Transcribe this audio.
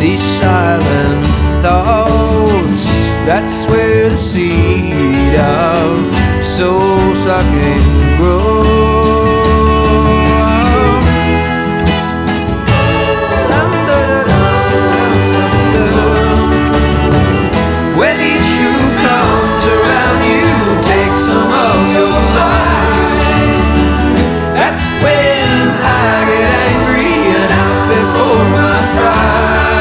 these silent thoughts. That's where the seed of soul sucking grows.